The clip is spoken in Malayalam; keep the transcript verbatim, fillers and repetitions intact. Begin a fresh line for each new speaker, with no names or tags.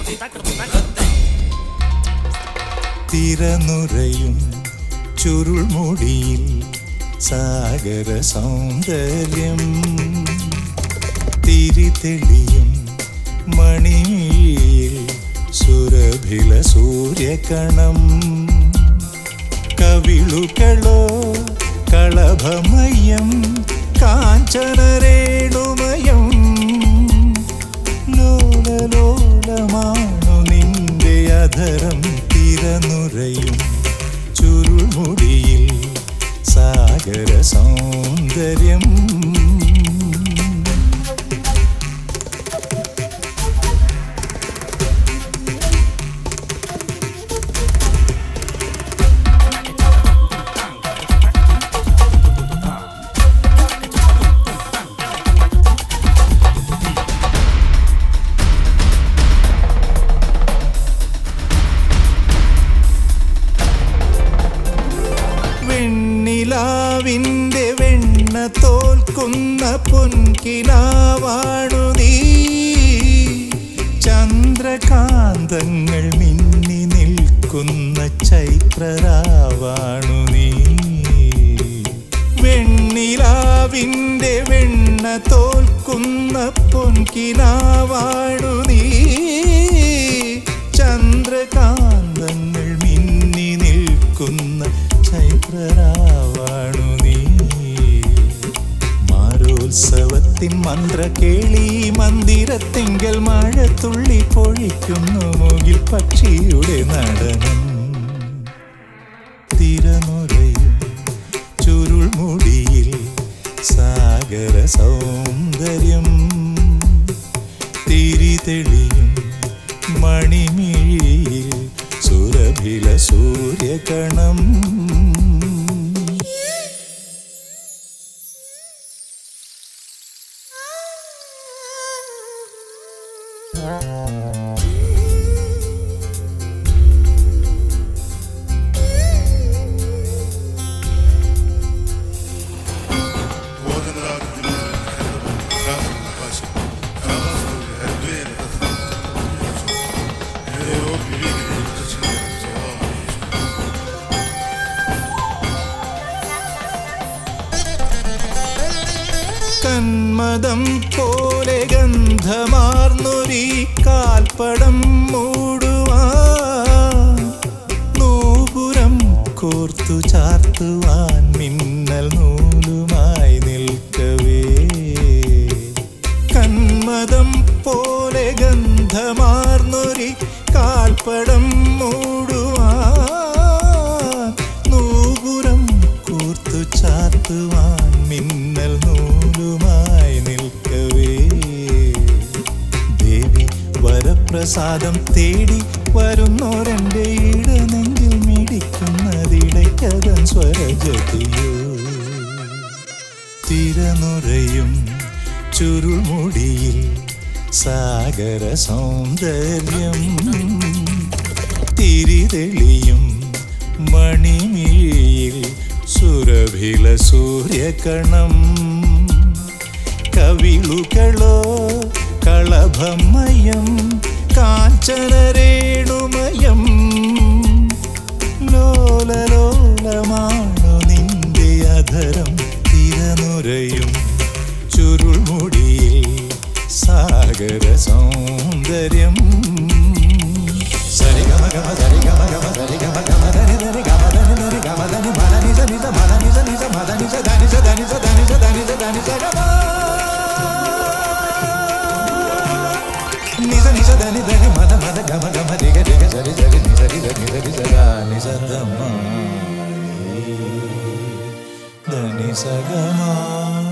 തിരനുറയും ചുരുൾമുടിയിൽ സാഗര സൗന്ദര്യം, തിരിതെളിയും മണിയിൽ സുരഭില സൂര്യകണം, കവിളുകളോ കളഭമയം കാഞ്ചനരേണുമയം, ലോലലോലമാണു നിന്റെ അധരം. തിരനുറയും ചുരുൾമുടിയിൽ സാഗര സൗന്ദര്യം. വെണ്ണിലാവിൻ്റെ വെണ്ണ തോൽക്കുന്ന പൊൻകിനാവാണു നീ, ചന്ദ്രകാന്തങ്ങൾ മിന്നി നിൽക്കുന്ന ചൈത്രരാവാണു നീ. വെണ്ണിലാവിൻ്റെ വെണ്ണ തോൽക്കുന്ന പൊൻകിനാവാണു നീ, ചന്ദ്രകാന്തങ്ങൾ മിന്നി നിൽക്കുന്ന ചൈത്രരാവാണു നീ. മാരോത്സവത്തിൻ മന്ത്രകേളി മന്ദിരത്തിങ്കൽ മഴത്തുള്ളി പൊഴിക്കുന്നു മുകിൽ പക്ഷിയുടെ നടനം. തിരനുറയും ചുരുൾമുടിയിൽ സാഗര സൗന്ദര്യം, തിരിതെളിയും മണിമിഴിയിൽ സുരഭില സൂര്യകണം. കന്മദം പോലെ ഗന്ധമാർന്നൊരീ കാൽപ്പടം മൂടുവാൻ, നൂപുരം കോർത്തു ചാർത്തുവാൻ മിന്നൽ നൂലുമായി നിൽക്കവേ. കന്മദം പോലെ ഗന്ധമാർന്നൊരീ കാൽപ്പടം മൂടുവാൻ, നൂപുരം കോർത്തു ചാർത്തുവാൻ മിന്നൽ നൂലുമായി നിൽക്കവേ. ദേവി വരപ്രസാദം തേടി വരുന്നോരെൻ്റെ ഇടനെഞ്ചിൽ മിടിക്കുന്നതിടയ്ക്കതൻ സ്വരജതിയോ. തിരനുറയും ചുരുൾമുടിയിൽ സാഗര സൗന്ദര്യം, തിരിതെളിയും മണിമിഴിയിൽ സുരഭില സൂര്യകണം, കവിളുകളോ കളഭമയം കാഞ്ചനരേണുമയം, ലോലലോലമാണു നിന്റെ അധരം. തിരനുറയും ചുരുൾമുടിയിൽ സാഗര സൗന്ദര്യം. സരിഗമ ഗമ സരിഗമ ഗമ സരിഗമ ഗമ ധനി ധനി ഗമ ധനി ധനി ഗമ ധനി മല നിസ നിസ മല നിസ നിസ മല നിസ ധനി സ ധനി സ ധനി സ ധനി സ ധനി സ ഗമ നിസ നിസ ധനി ധനി മല മല ഗമ ഗമ രിഗ രിഗ സരി സരി നിസ രി ധനി സരി സ ധനി സ ഗമ ധനി സ ഗമ.